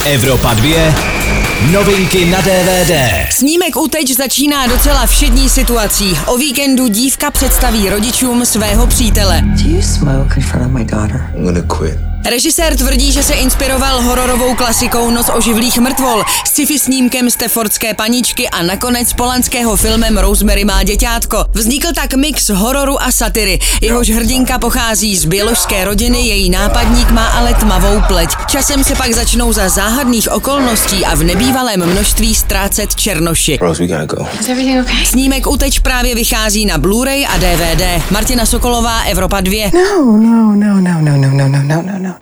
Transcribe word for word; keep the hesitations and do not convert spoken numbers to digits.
Evropa dva. Novinky na D V D. Snímek Uteč začíná docela všední situací. O víkendu dívka představí rodičům svého přítele. Do you smoke in front of my daughter? I'm gonna quit. Režisér tvrdí, že se inspiroval hororovou klasikou Noc oživlých mrtvol, sci-fi snímkem Staffordské paničky a nakonec polanského filmem Rosemary má děťátko. Vznikl tak mix hororu a satiry. Jehož hrdinka pochází z běložské rodiny, její nápadník má ale tmavou pleť. Časem se pak začnou za záhadných okolností a v nebývalém množství ztrácet černoši. Rose, we gotta go. Is everything okay? Snímek Uteč právě vychází na Blu-ray a D V D. Martina Sokolová, Evropa dva. No, no, no, no, no, no, no, no, no, no.